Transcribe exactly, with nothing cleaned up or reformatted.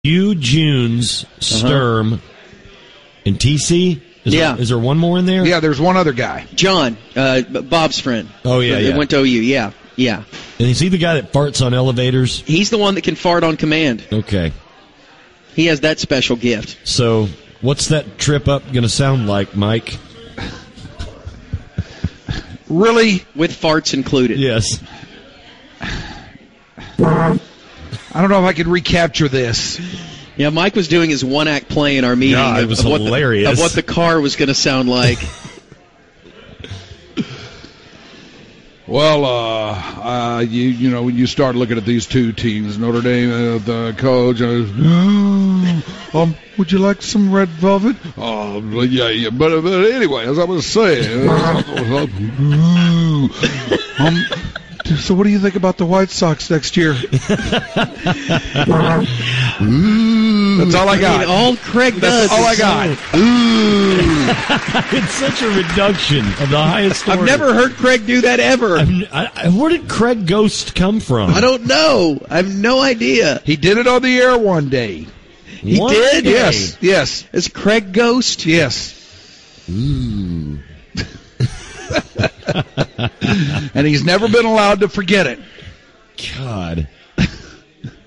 You, Junes, Sturm, uh-huh. and T C? Is yeah. There, is there one more in there? Yeah, there's one other guy. John, uh, Bob's friend. Oh, yeah, It yeah. went to O U, yeah, yeah. And is he the guy that farts on elevators? He's the one that can fart on command. Okay. He has that special gift. So, what's that trip up going to sound like, Mike? Really? With farts included. Yes. I don't know if I could recapture this. Yeah, Mike was doing his one-act play in our meeting God, of, it was of, what hilarious. the, of what the car was going to sound like. Well, uh, uh, you you know, when you start looking at these two teams, Notre Dame, uh, the coach, uh, um, would you like some red velvet? Oh, yeah, yeah. But, but anyway, as I was saying, um, so what do you think about the White Sox next year? That's all I got. I mean, all Craig does. That's all I got. It's such a reduction of the highest order. I've never heard Craig do that ever. I, I, where did Craig Ghost come from? I don't know. I have no idea. He did it on the air one day. He One did? day. Yes, yes. Is Craig Ghost? Yes. Ooh. And he's never been allowed to forget it. God.